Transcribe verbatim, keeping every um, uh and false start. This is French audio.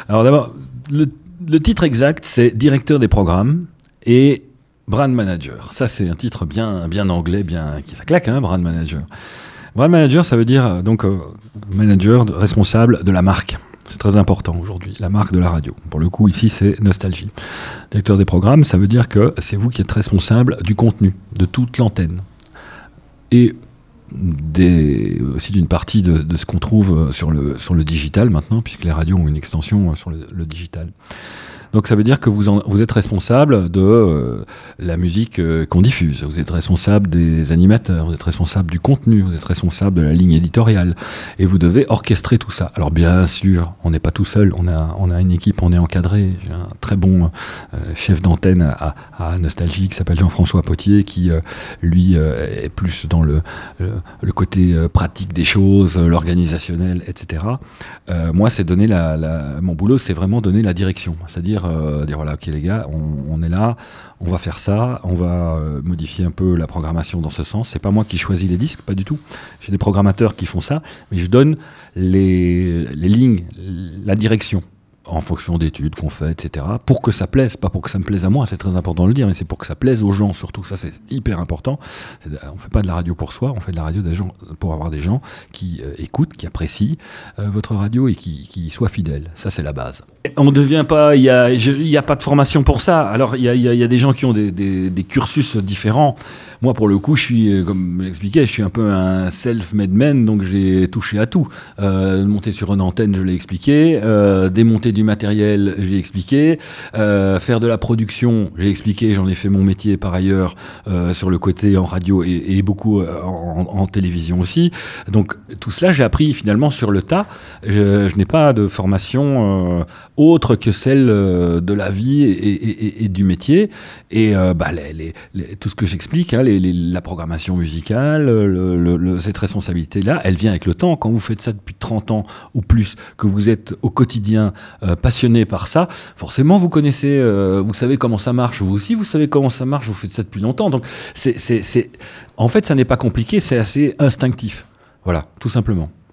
Alors d'abord, le, le titre exact, c'est directeur des programmes et brand manager. Ça, c'est un titre bien, bien anglais, bien, ça claque, hein, brand manager. Brand manager, ça veut dire donc euh, manager responsable de la marque. C'est très important aujourd'hui, la marque de la radio. Pour le coup, ici, c'est Nostalgie. Directeur des programmes, ça veut dire que c'est vous qui êtes responsable du contenu, de toute l'antenne. Et des, aussi d'une partie de, de ce qu'on trouve sur le, sur le digital maintenant, puisque les radios ont une extension sur le, le digital. Donc ça veut dire que vous, en, vous êtes responsable de euh, la musique euh, qu'on diffuse, vous êtes responsable des animateurs, vous êtes responsable du contenu, vous êtes responsable de la ligne éditoriale, et vous devez orchestrer tout ça. Alors bien sûr, on n'est pas tout seul, on a, on a une équipe, on est encadré. J'ai un très bon euh, chef d'antenne à, à Nostalgie qui s'appelle Jean-François Potier, qui euh, lui euh, est plus dans le, le, le côté euh, pratique des choses, euh, l'organisationnel, et cetera. Euh, moi, c'est donner la, la, mon boulot, c'est vraiment donner la direction, c'est-à-dire Euh, dire voilà, ok les gars, on, on est là, on va faire ça, on va euh, modifier un peu la programmation dans ce sens. C'est pas moi qui choisis les disques, pas du tout. J'ai des programmateurs qui font ça, mais je donne les, les lignes, la direction en fonction d'études qu'on fait, et cetera, pour que ça plaise, pas pour que ça me plaise à moi, c'est très important de le dire, mais c'est pour que ça plaise aux gens, surtout, ça c'est hyper important. C'est, on fait pas de la radio pour soi, on fait de la radio des gens, pour avoir des gens qui euh, écoutent, qui apprécient euh, votre radio et qui, qui soient fidèles, ça c'est la base. On ne devient pas, il y a, il y a pas de formation pour ça, alors il y a, il y a, il y a des gens qui ont des, des, des cursus différents. Moi pour le coup, je suis, comme je l'expliquais, je suis un peu un self-made man, donc j'ai touché à tout. Euh, monter sur une antenne, je l'ai expliqué, euh, démonter du matériel, j'ai expliqué, euh, faire de la production, j'ai expliqué, j'en ai fait mon métier par ailleurs euh, sur le côté en radio et, et beaucoup en, en, en télévision aussi. Donc tout cela, j'ai appris finalement sur le tas. Je, je n'ai pas de formation euh, autre que celle euh, de la vie et, et, et, et du métier. Et euh, bah, les, les, les, tout ce que j'explique, hein, les, les, la programmation musicale, le, le, le, cette responsabilité-là, elle vient avec le temps. Quand vous faites ça depuis trente ans ou plus, que vous êtes au quotidien euh, passionné par ça, forcément vous connaissez, euh, vous savez comment ça marche. Vous aussi, vous savez comment ça marche, vous faites ça depuis longtemps. Donc, c'est, c'est, c'est... en fait, ça n'est pas compliqué, c'est assez instinctif. Voilà, tout simplement.